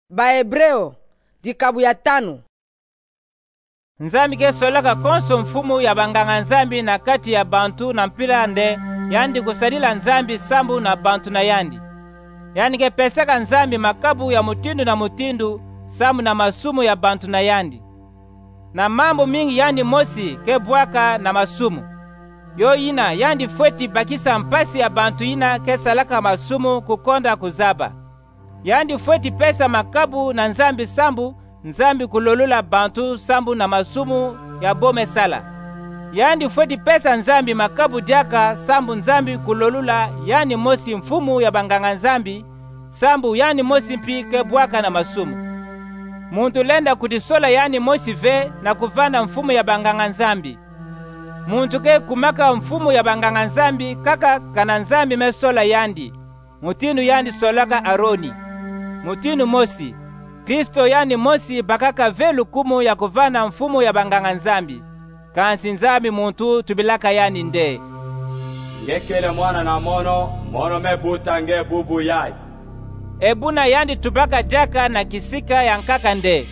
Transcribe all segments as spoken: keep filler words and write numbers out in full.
Bahebreo dikabu ya tano. Nzambi ke solaka konso mfumu ya banganga nzambi na kati ya bantu na mpila nde yandi kusalila nzambi sambu na bantu na yandi. Yani ke pesaka nzambi makabu ya mutindu na mutindu sambu na masumu ya bantu na yandi. Na mambo mingi yandi mosi ke bwaka na masumu. Yo ina yandi fweti bakisa mpasi ya bantu ina ke salaka masumu kukonda kuzaba. Yandi fweti pesa makabu na nzambi sambu nzambi kulolula bantu sambu na masumu ya bome sala. Yandi fweti pesa nzambi makabu diaka sambu nzambi kulolula yani mosi mfumu ya banganga nzambi sambu yani mosi mpi ke bwaka na masumu. Muntu lenda kudisola yani mosi ve na kuvana mfumu ya banganga nzambi. Muntu ke kumaka mfumu ya banganga nzambi kaka kana nzambi mesola yandi. Mutinu yandi solaka Aroni. Mutinu mosi Kristo yani mosi bakaka ve lukumu ya kuvana mfumu ya banganga nzambi. Kansi nzambi muntu tubilaka yani nde. Ngekele mwana na mono, mono mebuta nge bubu yai. Ebuna yandi tubaka jaka na kisika ya nkaka nde.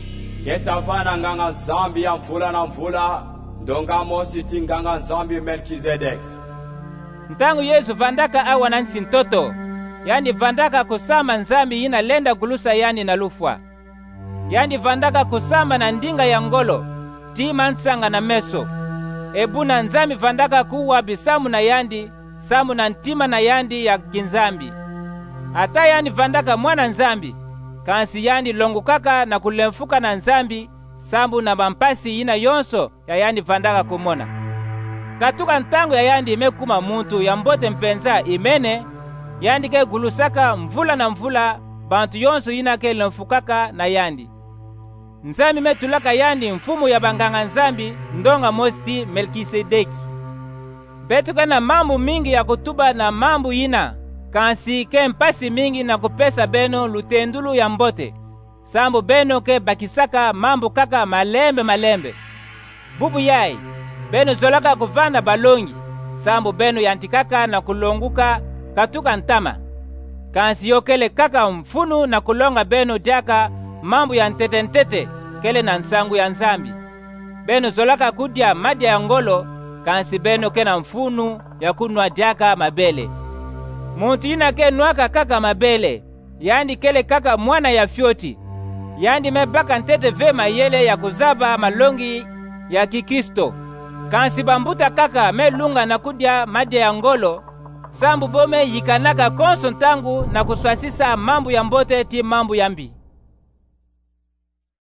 Getavana nganga zambi ya mfula na mfula, ndonga mosi tinganga zambi Melkizedek. Ntangu Yesu vandaka awa nansi ntoto. Yani vandaka kusama nzambi ina lenda gulusa yani na lufwa. Yani vandaka kusama na ndinga ya ngolo, tima nsanga na meso. Ebuna nzambi vandaka kuwa bisamu na yandi, samu na ntima na yandi ya kinzambi. Ata yani vandaka mwana nzambi, kansi yani longukaka na kulemfuka na nzambi, sambu na bampasi ina yonso ya yani vandaka kumona. Katuka ntangu ya yandi imekuma muntu ya mbote mpenza imene, yandi ke gulusaka mvula na mvula bantu yonso ina ke lemfukaka na yandi. Nzambi metulaka yandi mfumu ya banganga nzambi ndonga mosti Melkisedeki. Betuka na mambu mingi ya kutuba na mambu ina, kansi ke mpasi mingi na kupesa beno lutendulu ya mbote, sambu beno ke bakisaka mambu kaka malembe malembe. Bubu yai, beno zolaka kuvanda balongi, sambu beno yantikaka na kulonguka katuka ntama. Kansi yokele kaka mfunu na kulonga beno diaka mambu ya ntete ntete kele na nsangu ya nzambi. Beno zolaka kudia madia ya ngolo, kansi beno kena mfunu ya kunwa diaka mabele. Muntu ina ke nwaka kaka mabele, yandi kele kaka mwana ya fyoti. Yandi mebaka ntete ve mayele ya kuzaba malongi ya kikristo. Kansi bambuta kaka melunga na kudia madia ya ngolo, sambu bome yikanaka konso ntangu na kuswasisa mambu ya mbote ti mambu yambi.